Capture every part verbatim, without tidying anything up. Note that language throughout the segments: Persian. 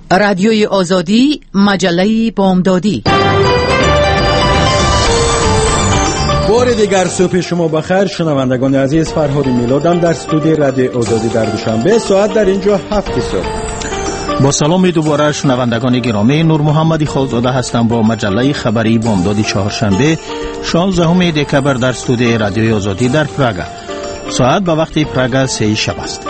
رادیوی آزادی، مجله بامدادی. بار دیگر صبح شما بخیر شنوندگان عزیز. فرهاد میلادم در استودیو رادیو آزادی در دوشنبه ساعت در اینجا هفت صبح. با سلام دوباره شنوندگان گرامی، نور محمدی خالزاده هستم با مجله خبری بامداد چهارشنبه شانزدهم دکبر در استودیو رادیوی آزادی در پراگ. ساعت به وقت پراگ سه شب است.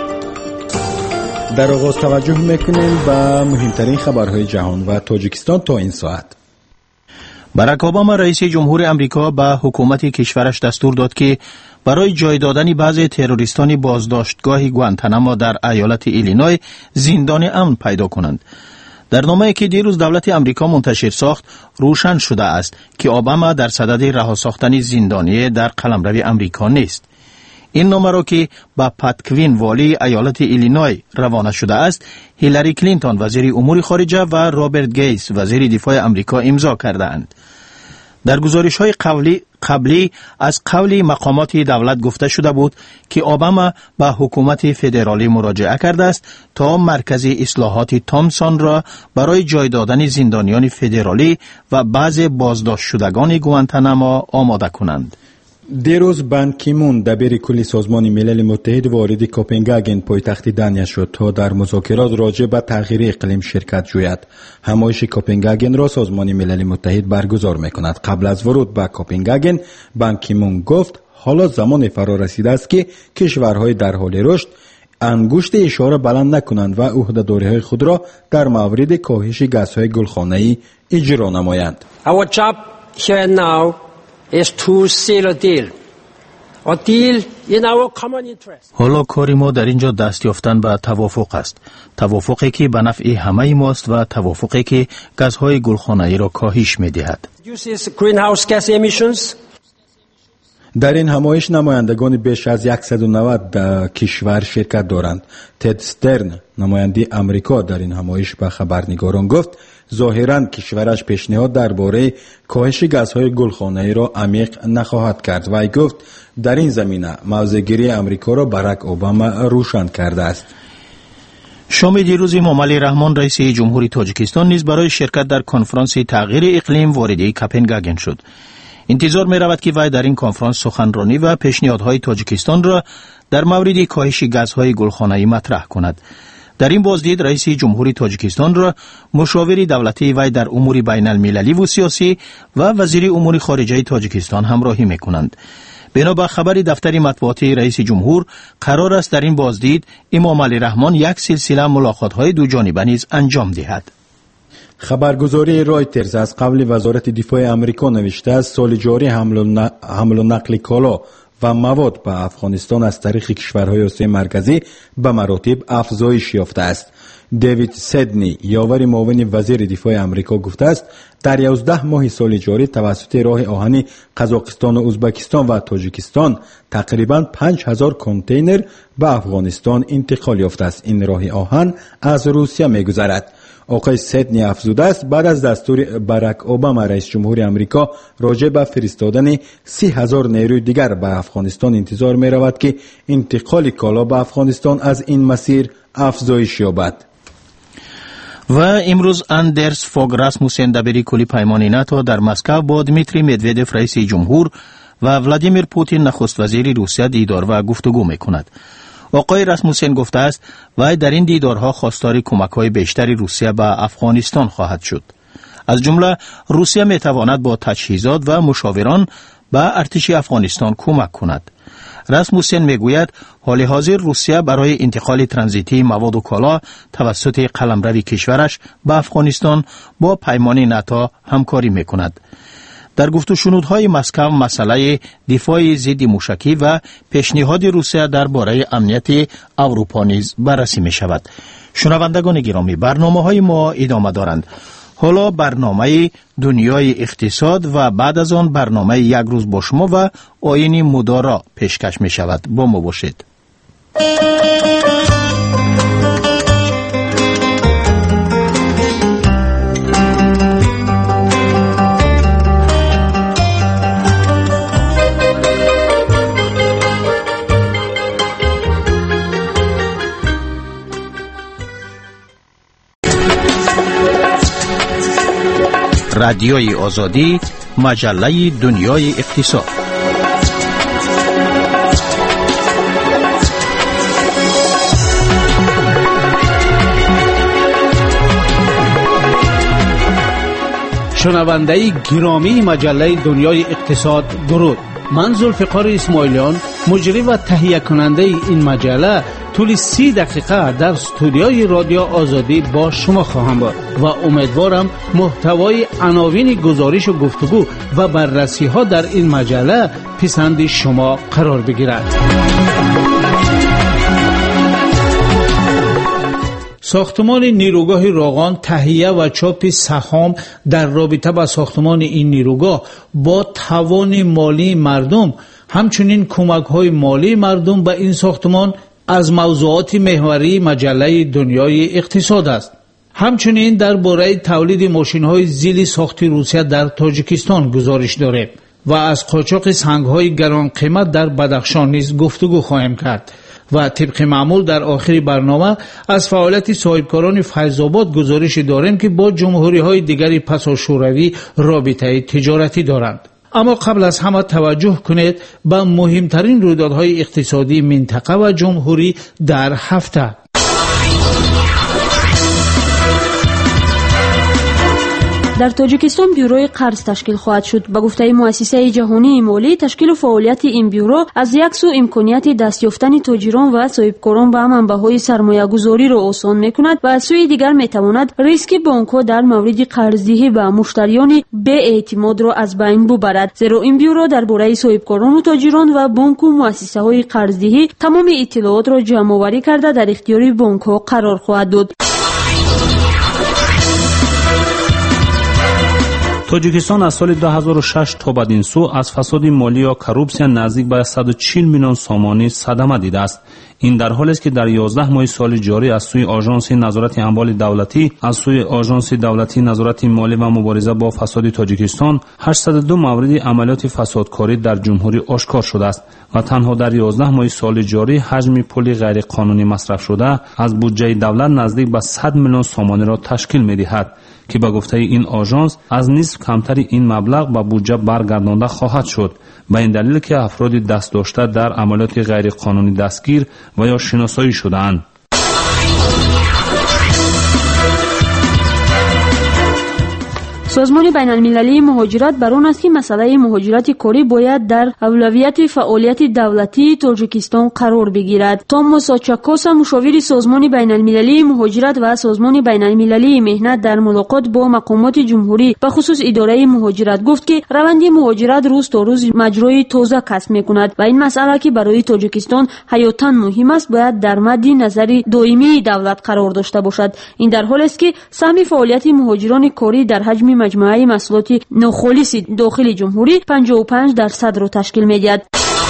در آغاز توجه میکنیم به مهمترین خبرهای جهان و تاجیکستان تا این ساعت. باراک اوباما رئیس جمهور امریکا به حکومت کشورش دستور داد که برای جای دادن بعضی تروریستان بازداشتگاه گوانتانامو در ایالت ایلینوی زندان امن پیدا کنند. در نامه‌ای که دیروز دولت امریکا منتشر ساخت روشن شده است که اوباما در صدد رها ساختن زندانی در قلمرو امریکا نیست. این نامه را که با پات کوین والی ایالت ایلینوی روانه شده است، هیلاری کلینتون وزیر امور خارجه و رابرت گیتس وزیر دفاع امریکا امضا کردند. در گزارش‌های قبلی قبلی از قول مقامات دولت گفته شده بود که اوباما به حکومت فدرالی مراجعه کرده است تا مرکز اصلاحات تامسون را برای جای دادن زندانیان فدرالی و بعض بازداشت شدگان گوانتانامو آماده کنند. دیروز بان کی مون دبیر کلی سازمان ملل متحد وارد کوپنهاگن پایتخت دانیا شد تا در مذاکرات راجع به تغییر اقلیم شرکت جوید. همایش کوپنهاگن را سازمان ملل متحد برگزار میکند. قبل از ورود به کوپنهاگن بان کی مون گفت حالا زمان فرا رسیده است که کشورهای در حال رشد انگشت اشاره بلند نکنند و عهده‌داری‌های خود را در مورد کاهش گازهای گلخانه‌ای اجرا نمایند. Our job here now is to seal a deal. A deal in our common interest. حالا کار ما در اینجا دست یافتن به توافق است. توافقی که به نفع همه ماست و توافقی که گازهای گلخانه‌ای را کاهش می‌دهد. Reduces greenhouse gas emissions. در این همایش نمایندگان بیش از صد و نود کشور شرکت دارند. تد استرن نماینده امریکا در این همایش به خبرنگاران گفت ظاهراً کشورش پیشنهاد درباره کاهش گازهای گلخانه‌ای را عمیق نخواهد کرد و گفت در این زمینه موضع‌گیری امریکا را باراک اوباما روشن کرده است. شام دیروز امامعلی رحمان رئیس جمهوری تاجیکستان نیز برای شرکت در کنفرانس تغییر اقلیم وارد کوپنهاگن شد. انتظار می رود که وی در این کنفرانس سخنرانی و پیشنهادهای تاجیکستان را در مورد کاهش گازهای گلخانه‌ای مطرح کند. در این بازدید رئیس جمهوری تاجیکستان را مشاور دولتی وی در امور بین المللی و سیاسی و وزیر امور خارجه تاجیکستان همراهی می کنند. بنابر خبر دفتر مطبوعاتی رئیس جمهور قرار است در این بازدید امامعلی رحمان یک سلسله ملاقات‌های دو جانبه نیز انجام دهد. خبرگزاری رایترز از قبل وزارت دفاع امریکا نوشته است سال جاری حمل و نقل کالا و مواد به افغانستان از طریق کشورهای آسیای مرکزی به مراتب افزایش یافته است. دیوید سیدنی یاور معاون وزیر دفاع امریکا گفته است در یازده ماه سال جاری توسط راه آهنی قزاقستان و ازبکستان و تاجیکستان تقریباً پنج هزار کانتینر به افغانستان انتقال یافته است. این راه آهن از روسیه می‌گذرد. آقای سیدنی افزوده است بعد از دستور باراک اوباما رئیس جمهور امریکا راجع به فرستادن سی هزار نیروی دیگر به افغانستان انتظار می رود که انتقال کالا به افغانستان از این مسیر افزایش یابد. و امروز اندرس فوگ راسموسن دبیر کلی پیمان ناتو در مسکو با دمیتری مدودف رئیس جمهور و ولادیمیر پوتین نخست وزیر روسیه دیدار و گفتگو می کند. آقای راسموسن گفته است وی در این دیدارها خواستار کمک‌های بیشتری روسیه به افغانستان خواهد شد. از جمله روسیه می‌تواند با تجهیزات و مشاوران به ارتش افغانستان کمک کند. راسموسن میگوید حال حاضر روسیه برای انتقال ترانزیتی مواد و کالا توسط قلمرو کشورش به افغانستان با پیمان ناتو همکاری می‌کند. در گفت و شنودهای مسکو مسئله دفاع ضد موشکی و پیشنهاد روسیه درباره امنیت اروپا نیز بررسی می شود. شنوندگان گرامی، برنامه‌های ما ادامه دارند. حالا برنامه دنیای اقتصاد و بعد از آن برنامه یک روز با شما و آیین مدارا پیشکش می شود. با ما باشید. رادیوی آزادی، مجله دنیای اقتصاد. شنونده گرامی مجله دنیای اقتصاد، درود. من ذوالفقار اسماعیلیان، مجری و تهیه کننده این مجله، طول سی دقیقه در استودیوی رادیو آزادی با شما خواهم بود و امیدوارم محتوای عناوین گزارش و گفتگو و بررسی ها در این مجله پسند شما قرار بگیرد. ساختمان نیروگاه راغان تهیه و چاپ سهام در رابطه با ساختمان این نیروگاه با توان مالی مردم، همچنین کمک‌های مالی مردم به این ساختمان از موضوعات محوری مجله دنیای اقتصاد است. همچنین درباره تولید ماشین‌های زیل ساختی روسیه در تاجیکستان گزارش داریم و از قاچاق سنگ‌های گران قیمت در بدخشان نیز گفتگو خواهیم کرد. و طبق معمول در آخر برنامه از فعالیت صاحبکاران فیض‌آباد گزارش داریم که با جمهوری‌های دیگری پس از شوروی رابطه تجارتی دارند. اما قبل از همه توجه کنید به مهمترین رویدادهای اقتصادی منطقه و جمهوری در هفته. در تاجیکستان بیوروی قرض تشکیل خواهد شد. به گفته مؤسسه جهانی مالی، تشکیل و فعالیت این بیورو از یک سو امکانیت دست یافتن تاجران و صاحبکاران به منبع‌های سرمایه‌گذاری را آسان می‌کند و از سوی دیگر می‌تواند ریسک بانک‌ها در مورد قرضدهی به مشتریان بی‌اعتماد را از بین ببرد، زیرا این بیورو درباره صاحبکاران و تاجران و بانک و مؤسسه‌های قرضدهی تمام اطلاعات را جمع‌آوری کرده در اختیار بانک‌ها قرار خواهد داد. تاجیکستان از سال دو هزار و شش تا بدین سو از فساد مالی یا کروپسیون نزدیک به صد و چهل میلیون سامانی صدمه دیده است. این در حالی است که در یازده ماه سال جاری از سوی آژانس نظارت اموال دولتی، از سوی آژانس دولتی نظارت مالی و مبارزه با فساد تاجیکستان هشتصد و دو مورد عملیات فسادکاری در جمهوری آشکار شده است و تنها در یازده ماه سال جاری حجم پول غیر قانونی مصرف شده از بودجه دولت نزدیک به صد میلیون سامانی را تشکیل می‌دهد که به گفته این آژانس از نصف کمتر این مبلغ به بودجه برگردانده خواهد شد، به این دلیل که افراد دست داشته در عملیات غیر قانونی دستگیر و یا شناسایی شده‌اند. سازمان بین المللی مهاجرت بر آن است که مسئله مهاجرت کاری باید در اولویت فعالیت دولتی تاجیکستان قرار بگیرد. توماس آچاکوسا، مشاور سازمان بین المللی مهاجرت و سازمان بین المللی مهنت، در ملاقات با مقامات جمهوری به خصوص اداره مهاجرت گفت که روند مهاجرت روز تا روز مجرای تازه کسب می‌کند و این مسئله که برای تاجیکستان حیاتاً مهم است باید در مد نظر دائمی دولت قرار داشته باشد. این در حالی است که سهم فعالیت مهاجران کاری در حجم مجموعه محصولات ناخالص داخل جمهوری پنجاه و پنج درصد را تشکیل می‌دهد.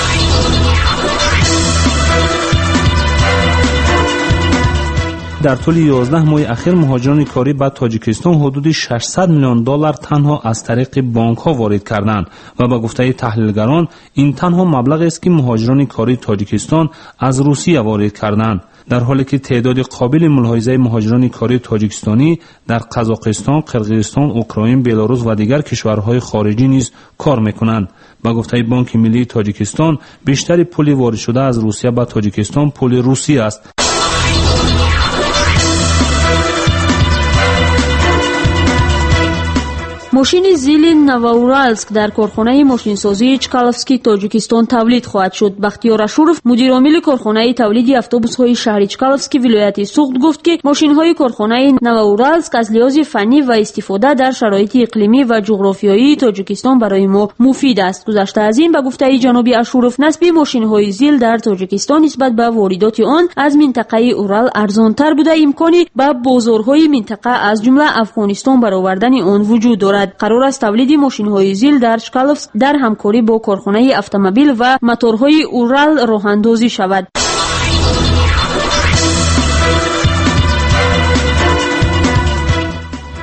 در طول یازده ماه اخیر مهاجران کاری به تاجیکستان حدود ششصد میلیون دلار تنها از طریق بانک‌ها وارد کردند و به گفته تحلیلگران این تنها مبلغی است که مهاجران کاری تاجیکستان از روسیه وارد کردند، در حالی که تعداد قابل ملاحظه مهاجران کاری تاجیکستانی در قزاقستان، قرقیزستان، اوکراین، بلاروس و دیگر کشورهای خارجی نیز کار می‌کنند. به گفته بانک ملی تاجیکستان بیشتر پول وارد شده از روسیه به تاجیکستان پول روسی است. ماشین زیل نوورالسک در کارخانه ماشینسازی چکالفسکی تاجیکستان تولید خواهد شد. بختیار اشورف، مدیر عامل کارخانه تولید اتوبوس‌های شهری چکالفسکی ولایت سوخت، گفت که ماشین‌های کارخانه نوورالسک از لحاظ فنی و استفاده در شرایط اقلیمی و جغرافیایی تاجیکستان برای ما مفید است. گذشته از این به گفته جناب اشورف، نصب ماشین‌های زیل در تاجیکستان نسبت به واردات آن از منطقه اورال ارزان‌تر بوده، امکانی به بازارهای منطقه از جمله افغانستان برآوردن آن وجود دارد. قرار است تولید ماشین‌های زیل در چکالفسک در همکاری با کارخانه اتومبیل و موتورهای اورال راه‌اندازی شود.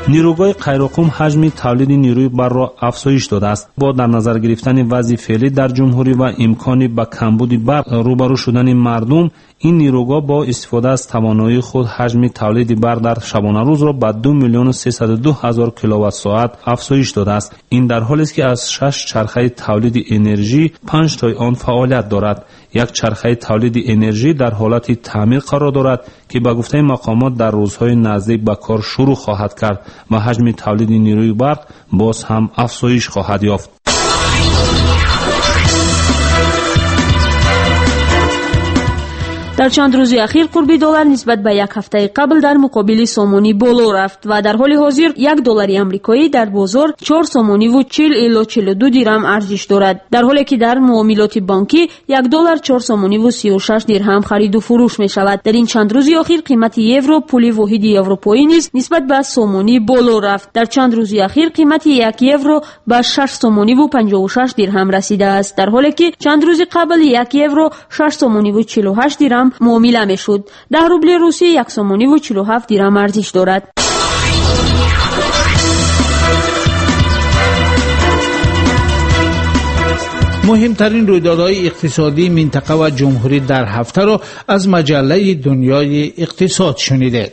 نیروگاه قیراقم حجم تولید نیروی برق را افزایش داده است. با در نظر گرفتن وضع فعلی در جمهوری و امکانی به کمبود برق روبرو شدن مردم، این نیروگاه با استفاده از توانایی خود حجم تولید برق در شبانه روز را به دو میلیون و سیصد و دو هزار کیلووات ساعت افزایش داده است. این در حالی است که از شش چرخه تولید انرژی پنج تای آن فعالیت دارد. یک چرخه تولید انرژی در حالت تعمیر قرار دارد که به گفته مقامات در روزهای نزدیک به کار شروع خواهد کرد و حجم تولید نیروی برق باز هم افزایش خواهد یافت. در چند روز اخیر قربی دلار نسبت به یک هفته قبل در مقابل سومونی بالا رفت و در حال حاضر یک دلار آمریکایی در بازار چهار سومونی و چهل الی چهل و دو درهم ارزش دارد، در حالی که در معاملات بانکی یک دلار چهار سومونی و سی و شش درهم خرید و فروش می شود. در این چند روز اخیر قیمت یورو پول واحد اروپایی نیز نسبت به سومونی بالا رفت. در چند روز اخیر قیمت یک یورو به شش سومونی و پنجاه و شش درهم رسیده است، در حالی که چند روز قبل یک یورو شش سومونی و چهل و هشت درهم معامله می شد. ده روبل روسی یک سومونی و چهل و هفت درهم ارزش دارد. مهمترین رویدادهای اقتصادی منطقه و جمهوری در هفته را از مجله دنیای اقتصاد شنیدید.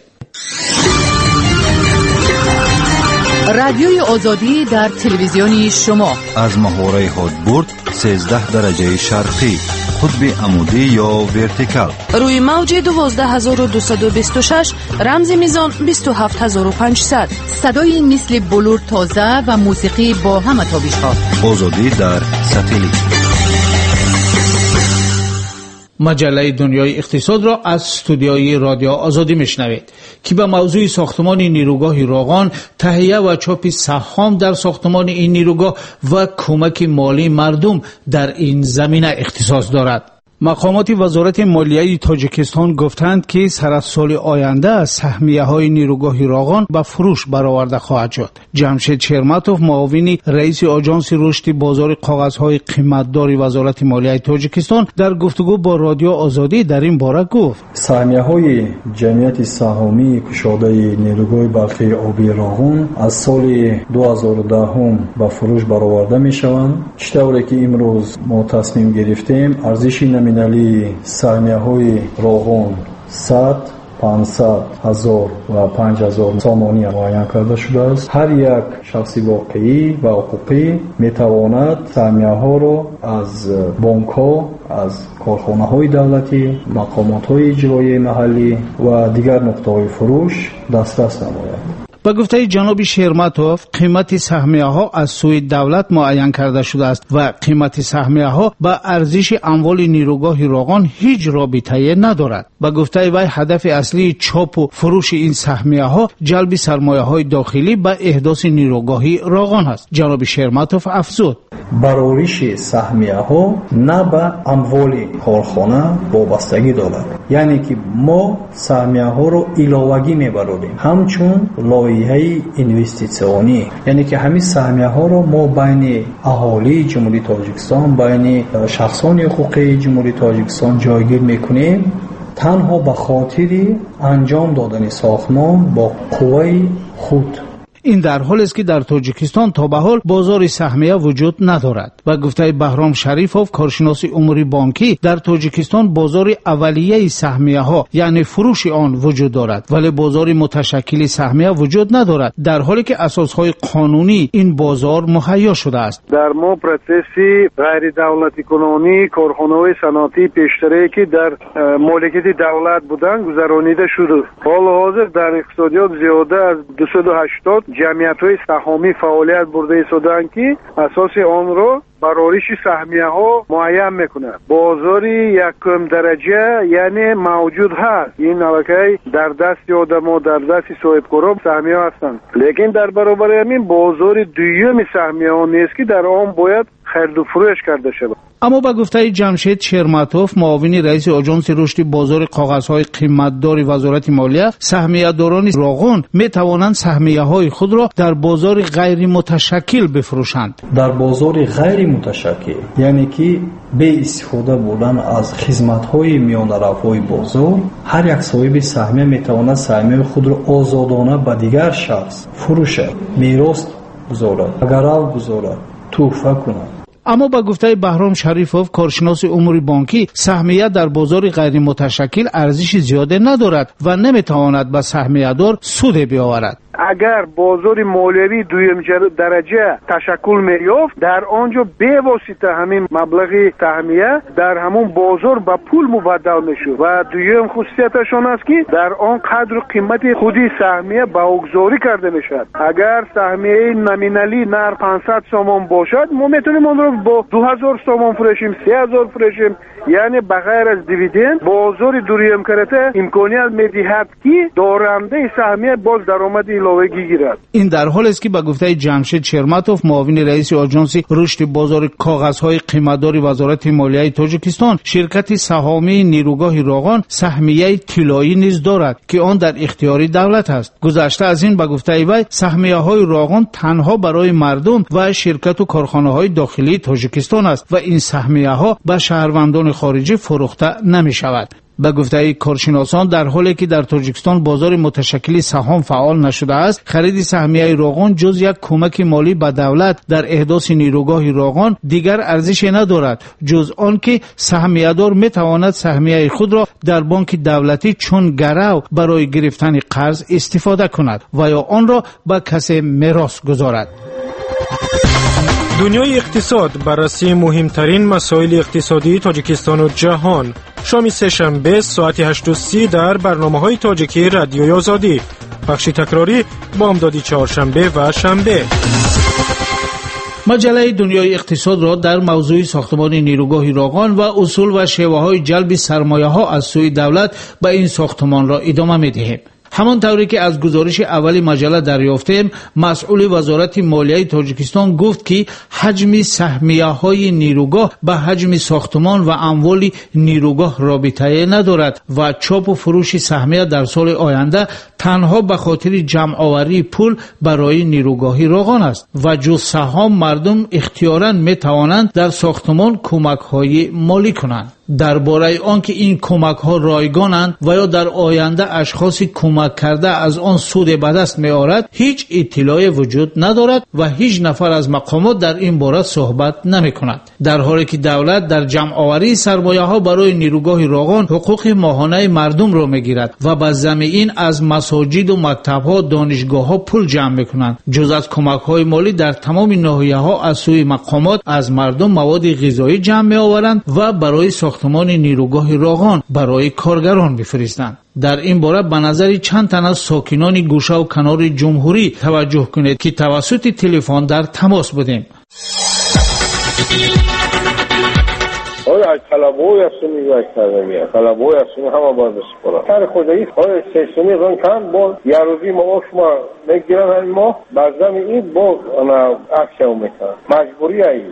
رادیوی آزادی در تلویزیون شما از محوره هادبورد سیزده درجه شرقی، قطب عمودی یا ورتیکال، روی موج دوازده هزار و دویست و بیست و شش، رمز میزان بیست و هفت هزار و پانصد. صدای مثل بلور تازه و موسیقی با همه تابش ها. آزادی در ساتلیت. مجله دنیای اقتصاد را از استودیوی رادیو آزادی میشنوید که به موضوع ساختمان نیروگاه راغان، تهیه و چاپ سهام در ساختمان این نیروگاه و کمک مالی مردم در این زمینه اختصاص دارد. مقامات وزارت مالیه تاجیکستان گفتند که سر از سال آینده سهمیه های نیروگاه راغان به فروش برآورده خواهد شد. جمشید شرمتوف، معاون رئیس آژانس رشد بازار کاغذهای قیمتدار وزارت مالیه تاجیکستان، در گفتگو با رادیو آزادی در این باره گفت: سهمیه های جمعیت سهامی کشاده نیروگاه برقی آبی راغون از سال دو هزار و ده به فروش برآورده می شوند. چطوری که امروز ما تصمیم گرفتیم ارزش نمی نالی سهمیه های راغون صد، پانصد، هزار و پنج هزار سامانی معین کرده شده است. هر یک شخص واقعی و حقوقی می تواند سهمیه ها را از بانک ها، از کارخانه های دولتی، مقامات های اجرایی محلی و دیگر نقطه های فروش دسترس نماید. با گفته جناب شرمتوف، قیمت سهمیه ها از سوی دولت معین کرده شده است و قیمت سهمیه ها با ارزش اموال نیروگاه راغان هیچ رابطه‌ای ندارد. با گفته وی هدف اصلی چاپ و فروش این سهمیه ها جلب سرمایه های داخلی به احداث نیروگاهی راغان است. جناب شرمتوف افزود: برآورش سهمیه ها نه به اموال کارخانه وابستگی دارد، یعنی که ما سهمیه ها رو علاوگی میبریم، همچون لایحه اینوستیسیونی، یعنی که همین سهمیه ها رو ما بین اهالی جمهوری تاجیکستان، بین شخصان حقوقی جمهوری تاجیکستان جایگیر میکنیم، تنها به خاطر انجام دادن ساختمان با قوه خود. این در حالی است که در تاجیکستان تا به حال بازار سهمیه وجود ندارد. و گفته بهرام شریفوف، کارشناس امور بانکی، در تاجیکستان بازار اولیه سهمیه ها یعنی فروش آن وجود دارد، ولی بازار متشکل سهمیه وجود ندارد، در حالی که اساس های قانونی این بازار مهیا شده است. در ما پروسسی غیر دولتی کنونی کارخانه های صنعتی پیشتری که در مالکیت دولت بودن گذرانیده شده. حال حاضر در اقتصادیات زیاده از دویست و هشتاد جمعیت‌های سهامی فعالیت برده ایستادن که اساس آن را برآورش سهمیه ها معین میکنه. بازاری یکم درجه یعنی موجود هست، این الکی در دست آدم‌ها، در دست صاحبکاران سهمیه ها هستند، لیکن در برابر همین بازار دوم سهمیه ها نیست که در آن باید خرید و فروش کرده شود. اما با گفته جمشید شرمتوف، معاون رئیس آژانس رشد بازار کاغذهای قیمتدار وزارت مالیه، سهمیه‌داران راغون می توانند سهمیه‌های خود را در بازار غیر متشکل بفروشند. در بازار غیر متشکل یعنی که به استفاده بودن از خدمات‌های میانرف‌های بازار، هر یک صاحب سهمیه می تواند سهمیه خود را آزادانه به دیگر شخص فروشد، میراث گذارد، گرو گذارد، تحفه کند. اما با گفته بهرام شریفوف، کارشناس امور بانکی، سهمیه در بازار غیر متشکل ارزش زیاده ندارد و نمیتواند به سهمیه دار سود بیاورد. اگر بازار مالیوی دویم درجه تشکل می‌یافت، در آنجا به واسطه همین مبلغ سهمیه در همون بازار به پول مبدل میشد و دویم خصوصیتشان است که در آن قدر و قیمت خودی سهمیه بازاری کرده میشد. اگر سهمیه نامینالی نر پانصد سوم باشد، ما میتونیم آن را با دو هزار سوم فروشیم، سه هزار فروشیم. یعنی بغیر از دیویدند بازار دویم کرده امکانیت میدهد که دارنده سهمیه باز درآمد علاوه‌ای گیرد. این در حالی است که به گفته جمشید شرمتوف، معاون رئیس آژانس رشد بازار کاغذهای قیمتدار وزارت مالیه تاجیکستان، شرکت سهامی نیروگاه راغون سهمیه طلایی نیز دارد که آن در اختیار دولت است. گذشته از این به گفته وی، سهمیه‌های راغون تنها برای مردم و شرکت و کارخانه‌های داخلی تاجیکستان است و این سهمیه‌ها به شهروندان خارجی فروخته نمی شود. به گفته کارشناسان، در حالی که در تاجیکستان بازار متشکل سهام فعال نشده است، خرید سهمیه راغون جز یک کمک مالی به دولت در احداث نیروگاه راغون دیگر ارزش ندارد، جز آن که سهمیه دار می تواند سهمیه خود را در بانک دولتی چون گرو برای گرفتن قرض استفاده کند و یا آن را به کسی میراث گذارد. دنیای اقتصاد، بررسی مهمترین مسائل اقتصادی تاجیکستان و جهان. شام سه شنبه ساعت هشت و سی در برنامه‌های تاجیکی رادیوی آزادی. بخش تکراری بامدادی چهارشنبه و شنبه. مجله دنیای اقتصاد را در موضوع ساختمان نیروگاه راغون و اصول و شیوه‌های جلب سرمایه‌ها از سوی دولت به این ساختمان را ادامه می‌دهیم. همان طوری که از گزارش اولی مجله دریافتیم، مسئول وزارت مالیه تاجیکستان گفت که حجم سهمیه‌های نیروگاه به حجم ساختمان و اموال نیروگاه رابطه ندارد و چاپ و فروش سهمیه در سال آینده تنها به خاطر جمع آوری پول برای نیروگاهی راغون است و جز سهام مردم اختیاراً می توانند در ساختمان کمک‌های مالی کنند. درباره آنکه این کمک ها رایگانند و یا در آینده اشخاصی کمک کرده از آن سود به دست می آورد هیچ اطلاعی وجود ندارد و هیچ نفر از مقامات در این باره صحبت نمی کند. در حالی که دولت در جمع آوری سرمایه ها برای نیروگاه راغون حقوق ماهانه مردم را می گیرد و به ضمن این از مساجد و مکتب ها، دانشگاه ها پول جمع می کنند. جز از کمک های مالی در تمام ناحیه ها از سوی مقامات از مردم مواد غذایی جمع می آورند و برای ساختمان نیروگاه راغون برای کارگران بفرستند. در این باره به نظر چند تن از ساکنان گوشه و کنار جمهوری توجه کنید که توسط تلفن در تماس بودیم. آیا از طلبوی از سونی و از تردمیه طلبوی از سونی همه باید بسپارم سر خودایی آیا سیستمی غن کن با یه روزی ما شما نگیرن همین ما بعضم این با اکشه هم میکنن مجبوری هایی.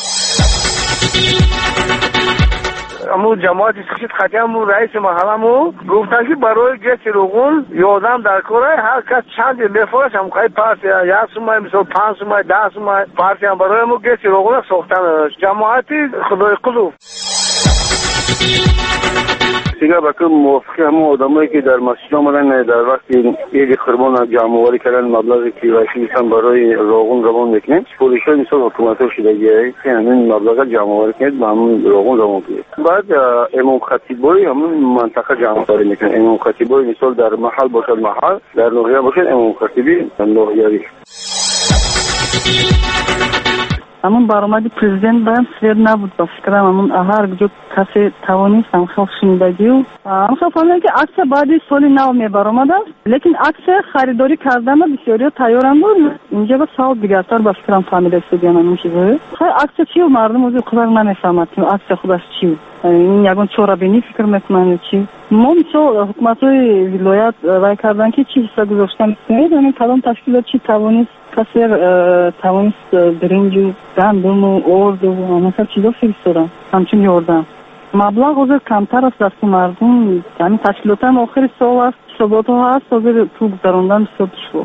امو جماعت سکشت خطیم و رئیس محلمو گفتن که برای گچ روغون یادم در کاره هر کس چند بفرش هم خواهی پارس یا سومای مثل پانس سومای ده سومای پارسی هم برای امو گچ روغون ساختن جماعتی خدای قلوب دیگه بکر موافقه همه آدمایی که در مسجد آمدن در وقت ایدی خربان جمع آوری کردن مبلغی که وحشی میسن برای راغون روان میکنیم پولیشای مثل حکومت ها شده گیه که همین مبلغ جمع آوری کنید و همون راغون روان کنید. بعد امام خطیبای همون منطقه جمع آوری میکنن. امام خطیبای مثل در محل باشد محل، در ناحیه باشد امام خطیبی ناحیه‌ای. همون برآمد پرزیدنت باید سیر نبود با فکرم همون هر جو کسی توانستم خیلی شنیدگی و همخیلی فهمیدم که عکس بعد سال نو میبرامده است، لیکن عکس خریداری کردن بسیاری تیارند و اینجا به سال دیگرتر به فکرم فهمیده استودیان همون چیزه خیلی عکس چی و مردم از خودر نمیفهمد که عکس خودش چی و این یکون چورا بینی فکر میکنن چی ما میشه حکومت های ولایت رای کردن که چی حصه گذاشتن میکنید یعنی کدام تشکیلات چی توانست کسی توانست برنج و گندم و ارد و مثلا چیزا فرستادن همچون یاردن مبلغ حاضر کمتر است دست مردم یعنی تشکیلات هم آخر سال است ثبات ها هست حاضر تو گذراندن بسیار دشوار.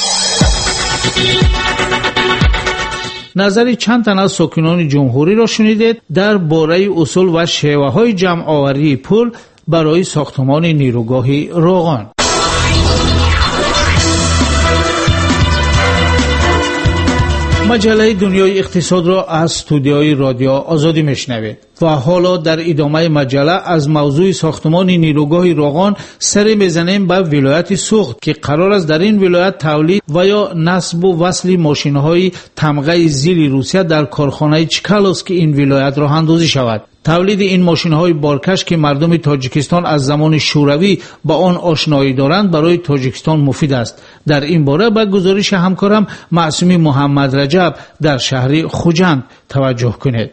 نظری چند تن از ساکنان جمهوری را شنیدید در باره اصول و شیوه های جمع آوری پول برای ساختمان نیروگاه روغان. مجله دنیای اقتصاد را از استودیوی رادیو آزادی میشنوید و حالا در ادامه مجله از موضوع ساختمان نیروگاه روغان سر میزنیم به ولایت سوخت که قرار است در این ولایت تولید و یا نصب و وصل ماشین‌های تمغه زیل روسیه در کارخانه چکالوفسکی این ولایت راه اندازی شود. تولید این ماشین‌های بارکش که مردم تاجیکستان از زمان شوروی با آن آشنایی دارند برای تاجیکستان مفید است. در این باره به گزارش همکارم معصومی محمد رجب در شهر خوجند توجه کنید.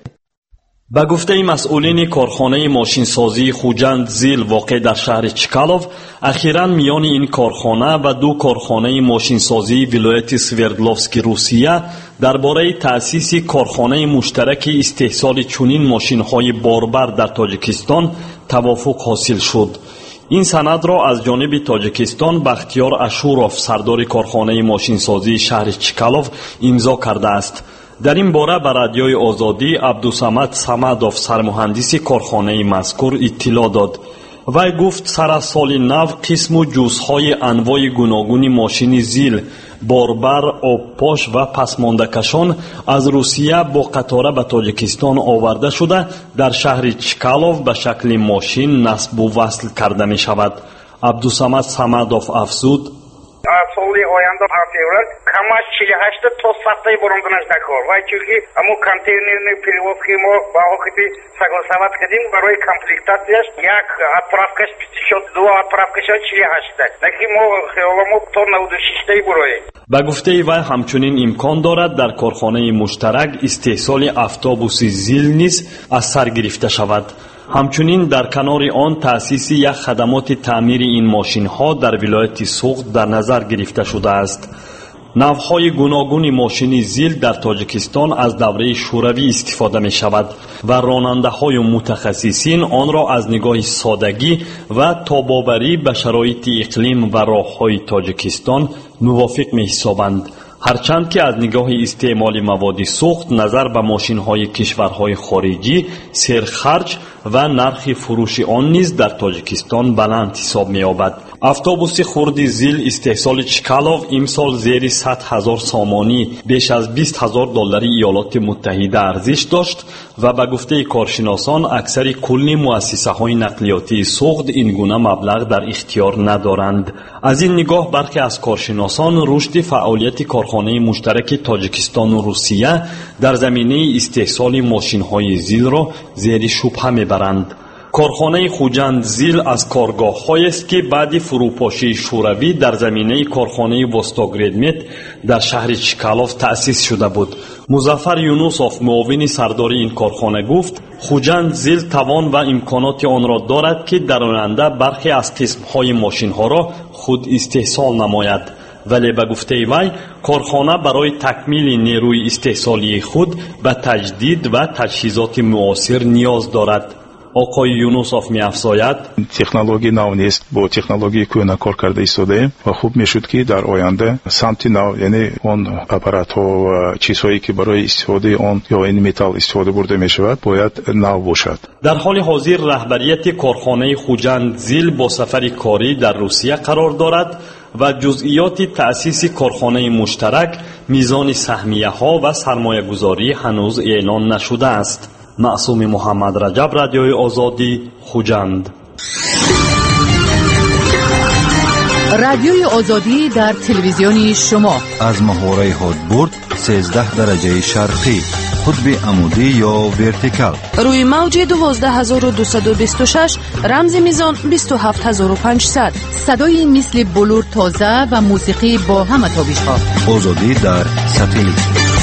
به گفته مسئولین کارخانه ماشینسازی خوجند زیل واقع در شهر چکالوف، اخیراً میان این کارخانه و دو کارخانه ماشینسازی ولایت سوردلوفسک روسیه درباره تأسیس کارخانه مشترک استحصال چنین ماشین‌های باربر در تاجیکستان توافق حاصل شد. این سند را از جانب تاجیکستان بختیار اشوروف سردار کارخانه ماشینسازی شهر چکالوف امضا کرده است. در این باره به رادیوی آزادی عبدالصمد صمدوف سرمهندس کارخانه مذکور اطلاع داد. وی گفت سر از سال نو قسم و جزهای انواع گوناگون ماشین زیل، باربر، آبپاش و پسمانده‌کشان از روسیه با قطاره به تاجیکستان آورده شده در شهر چکالوف به شکل ماشین نصب و وصل کرده می شود. عبدالصمد صمدوف افزود: سالی آینده پنجاه کم از چهل و هشت تا صد برندنش دکار و چونکه امو کنتینرنی перевоз که ما با وقتی согласовать کردیم برای کمپلیکتاتش یک отправкаш пятьдесят два отправкаш چهل و هشت таки ما خیالمو تا نود و شش برای. به گفته وی همچنین امکان دارد در کارخانه مشترک استحصال اتوبوس زیل نیز از سر گرفته شود. همچنین در کنار آن تأسیس یک خدمات تعمیر این ماشین ها در ولایت سوخت در نظر گرفته شده است. نوعهای گوناگون ماشین زیل در تاجیکستان از دوره شوروی استفاده می شود و راننده های متخصصین آن را از نگاه سادگی و تاباوری به شرایط اقلیم و راه های تاجیکستان موافق می حسابند. هرچند که از نگاه استعمال مواد سوخت نظر به ماشین های کشورهای خارجی سرخرج و نرخ فروش آن نیز در تاجیکستان بلند حساب می یابد. اتوبوس خرد زیل استحصال چکالوف امسال زیر صد هزار سامانی بیش از بیست هزار دلاری ایالات متحده ارزش داشت و به گفته کارشناسان اکثر کل مؤسسه های نقلیاتی سوخت این گونه مبلغ در اختیار ندارند. از این نگاه برخی از کارشناسان رشد فعالیت کارخانه مشترک تاجیکستان و روسیه در زمینه استحصال ماشین های زیل را زیر شبهه میبرند. کارخانه خوجند زیل از کارگاه است که بعد فروپاشی شوروی در زمینه کارخانه وستاگردمت در شهر چکالوف تأسیس شده بود. مظفر یونوسوف معاون سردار این کارخانه گفت خوجند زیل توان و امکانات آن را دارد که در آینده برخی از قسم‌های ماشین‌ها را خود استحصال نماید، ولی به گفته وی کارخانه برای تکمیل نیروی استحصالی خود به تجدید و تجهیزات معاصر نیاز دارد. آقای یونوسوف می افزاید تکنولوژی نو نیست، با تکنولوژی کونا کار کرده ایستاده و خوب میشد که در آینده سمت نو یعنی اون آپارات ها و چیزهایی که برای استفاده آن یا این متال استفاده برده می شود باید نو باشد. در حال حاضر رهبریت کارخانه خوجند زیل با سفر کاری در روسیه قرار دارد و جزئیات تأسیس کارخانه مشترک، میزان سهمیه ها و سرمایه گذاری هنوز اعلان نشده است. معصوم محمد رجب، رادیوی آزادی، خوجند. رادیوی آزادی در تلویزیونی شما از محوره هادبورد سیزده درجه شرقی قطب عمودی یا ورتیکال. روی موج دوازده هزار و دویست و بیست و شش رمز میزان بیست و هفت هزار و پانصد. صدای مثل بلور تازه و موسیقی با همه تابش ها. آزادی در ساتلیت.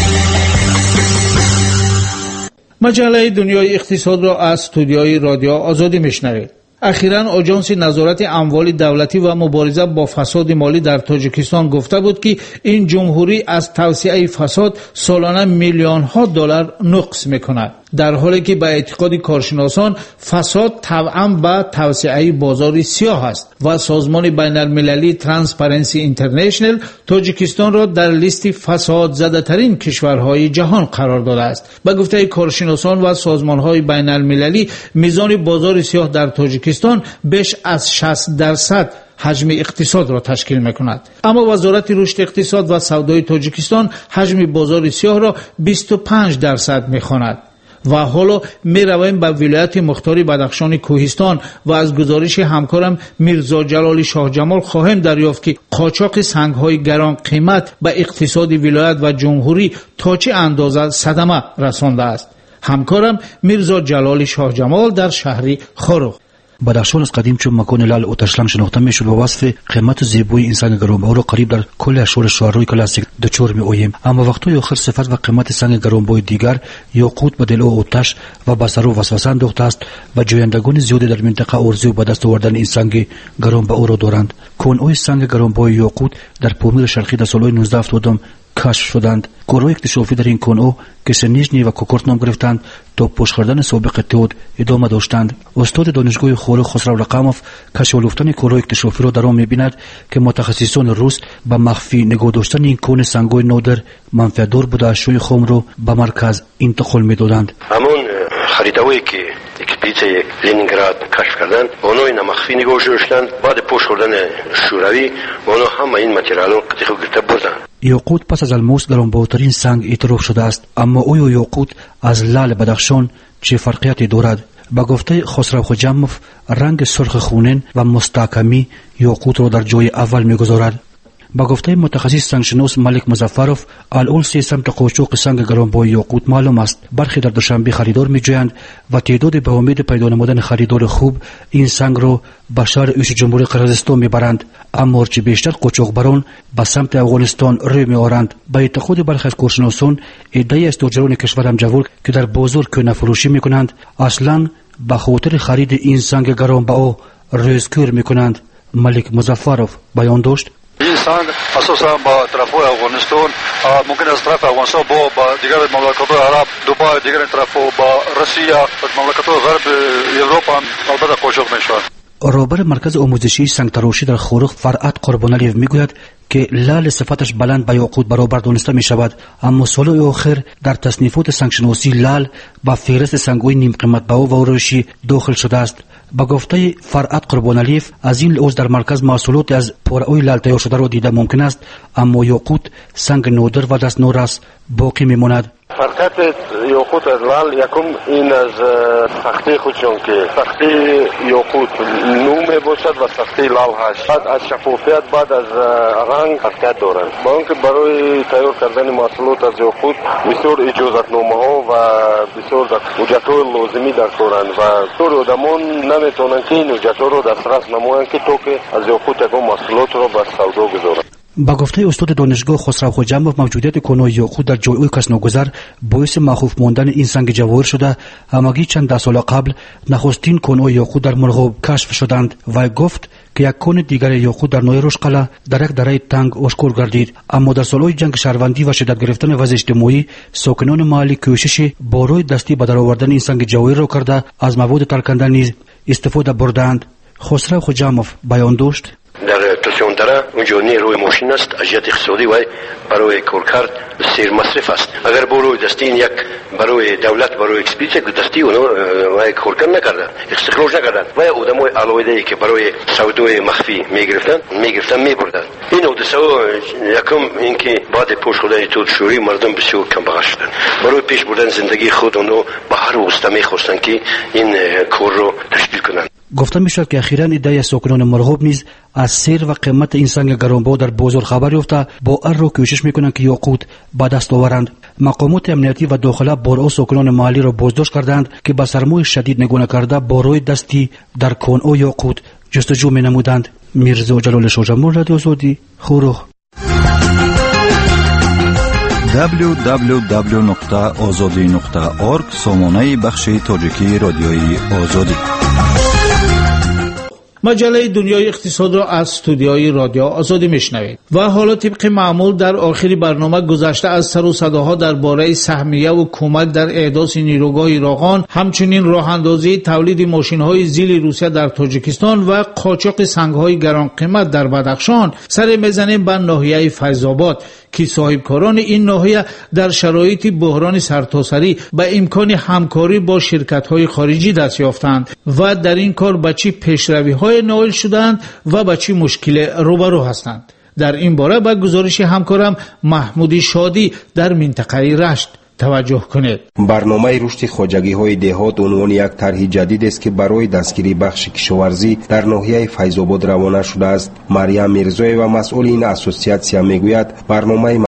مجله دنیای اقتصاد را از استودیوی رادیو آزادی میشنوید. اخیراً آژانس نظارت اموال دولتی و مبارزه با فساد مالی در تاجیکستان گفته بود که این جمهوری از توسعه فساد سالانه میلیون ها دلار نقص میکند، در حالی که به اعتقاد کارشناسان فساد طبعاً به توسعه بازار سیاه است و سازمان بین المللی ترانسپرنسی اینترنشنل تاجیکستان را در لیست فساد زده ترین کشورهای جهان قرار داده است. به گفته کارشناسان و سازمانهای بین المللی میزان بازار سیاه در تاجیکستان بیش از شصت درصد حجم اقتصاد را تشکیل میکند، اما وزارت رشد اقتصاد و سودای تاجیکستان حجم بازار سیاه را بیست و پنج درصد میخواند. و حالا می رویم به ولایت مختار بدخشان کوهستان و از گزارش همکارم میرزا جلال شاه جمال خواهیم دریافت که قاچاق سنگ های گران قیمت به اقتصاد ولایت و جمهوری تا چه اندازه صدمه رسانده است. همکارم میرزا جلال شاه جمال در شهر خاروق. بدخشان از قدیم چون مکان لعل اوتشلم شناخته میشد و وصف قیمت زیبای انسان گرانبها را قریب در کل اشعار شاعرای کلاسیک دچار می‌آییم، اما وقتی آخر صفت و قیمت سنگ گرانبهای دیگر یاقوت به دل او آتش و به سر و وسوسه انداخته است و جویندگان زیادی در منطقه آرزو به دست آوردن این سنگ گرانبها او را دارند. کان‌های سنگ گرانبهای یاقوت در پامیر شرقی در سال‌های نوزده هفتاد کشف شدند. کارهای اکتشافی در این کان‌ها که سنیژنی و کوکورت نام گرفتند تا پشت‌کردن سابق تئود ادامه داشتند. استاد دانشگاه خاروق خسرو رقموف کشف یافتن کارهای اکتشافی را در آن می‌بیند که متخصصان روس به مخفی نگاه داشتن این کان سنگ‌های نادر منفعت‌دار بوده اشیاء خام را به مرکز انتقال می‌دادند. همون خریده‌هایی که اکسپدیسیون لنینگراد کشف کردند آنها این مخفی نگاه داشتند، بعد پشت کردن شوروی آنها همه این متریال‌ها قطعه گرفته بردند. یاقوت پس از الماس گرانبهاترین سنگ اعتراف شده است، اما آیا یاقوت از لعل بدخشان چه فرقیتی دارد؟ به گفته خسرو خجموف رنگ سرخ خونین و مستحکمی یاقوت را در جای اول می‌گذارد. با گفته متخصص سنگشناس ملک مظفرов الان سه سمت قاچاق سنگ گرانبهای یاقوت معلوم است. برخی در دوشنبه خریدار می‌جویند و تعداد به امید پیدا نمودن خریدار خوب این سنگ را به شهر اوش جمهوری قرقیزستان میبرند، اما هرچه بیشتر قاچاقبران به سمت افغانستان روی می‌آورند. به اعتقاد برخی از کارشناسان عده‌ای از تاجران کشور همجوار که در بازار کهنه فروشی می‌کنند اصلاً به خاطر خرید این سنگ گرانبها ریزکور می‌کنند. ملک مظفرov بیان داشت: این سنگ اساسا با طرفای افغانستان ممکن است طرف افغانستان با با دیگر مملکت عرب دبی دیگر طرف با روسیه و مملکت غرب اروپا البته قاچاق میشود. رهبر مرکز آموزشی سنگ تراشی در خاروق فرعت قربانعلیف میگوید که لعل صفتش بلند به یاقوت برابر دانسته می شود، اما سال آخر در تصنیفات سنگشناسی لعل با فهرست سنگ‌های نیم قیمت بها و اوروشی داخل شده است. با گفته فرعت قربانعلیف از این لحاظ در مرکز محصولات از پاره‌های لعل تیار شده را دیده ممکن است، اما یاقوت سنگ نادر و دست نورس باقی میماند. فرقت یاقوت از لعل یکم این از سختی خود چون که سختی یاقوت نو می باشد و سختی لعل هست. بعد از شفافیت بعد از رنگ فرقت دارند. با اینکه برای تیار کردن محصولات از یاقوت بسیار اجازتنامه ها و بسیار حجت‌های لازمی دارند و طور آدمان نمیتونند که این حجت‌ها را دسترس نمایند که تو که از یاقوت یکم محصولات را به سودا گذارند. با گفته استاد دانشگاه خسرو خجموف موجودیت کان‌های یاقوت در جای‌های کس ناگذر باعث مخوف ماندن این سنگ جواهر شده. همگی چند ده سال قبل نخستین کان‌های یاقوت در مرغاب کشف شدند و گفت که یک کان دیگر یاقوت در نوع روشقله در یک دره تنگ آشکار گردید، اما در سالهای جنگ شهروندی و شدت گرفتن وضع اجتماعی ساکنان محلی کوشش بارای دستی به در آوردن این سنگ جواهر را کرده از مواد ترکنده نیز استفاده بردند. خسرو خجموف بیان داشت: در توسیون داره اونجا نیروی ماشین است، از جهت اقتصادی و برای کارکرد بسیار مصرف است. اگر برای دستی یک برای دولت برای اکسپدیسیون دستی اونو و کارکرد نکردن استخراج نکردن و آدمای علاوه‌ای که برای سودای مخفی میگرفتن میگرفتن میبردن. این حادثه یکم اینکه بعد پوش شدن تو شوری مردم بسیار کم بغل شدن. برای پیش بردن زندگی خود اونو به هر واسطه میخواستن که این کار رو تشکیل کنند. گفته میشد که اخیراً عده‌ای از ساکنان مرغاب نیز از سیر و قیمت این سنگ گرانبها در بازار خبر یافته با هر رو کوشش میکنند که یاقوت به دست آورند. مقامات امنیتی و داخله بارها ساکنان محلی را بازداشت کردند که به سرمای شدید نگونه کرده با روی دستی در کان‌ها یاقوت جستجو می نمودند. میرزا جلال شاجمون، رادیو آزادی، خروخ. دبلیو دبلیو دبلیو نقطه آزادی نقطه اورگ سامانه بخش تاجیکی رادیوی آزادی. مجله دنیای اقتصاد را از استودیوی رادیو آزادی میشنوید. و حالا طبق معمول در آخر برنامه گذشته از سر و صداها درباره سهمیه و کمک در احداث نیروگاه راغان، همچنین راه اندازی تولید ماشین‌های زیل روسیه در تاجیکستان و قاچاق سنگ‌های گران قیمت در بدخشان سر میزنیم به ناحیه فیض‌آباد که صاحبکاران این ناحیه در شرایط بحران سرتاسری به امکان همکاری با شرکت‌های خارجی دست یافتند و در این کار به چه پیشروی‌های نائل شدند و به چه مشکل روبرو هستند. در این باره به گزارش همکارم محمود شادی در منطقه رشت توجه کنید. برنامه رشد خواجگی‌های دهات عنوان یک طرح جدید است که برای دستگیری بخش کشاورزی در ناحیه فیض‌آباد روانه شده است. مریم میرزایی و مسئول این اسوسیاسیون میگوید برنامه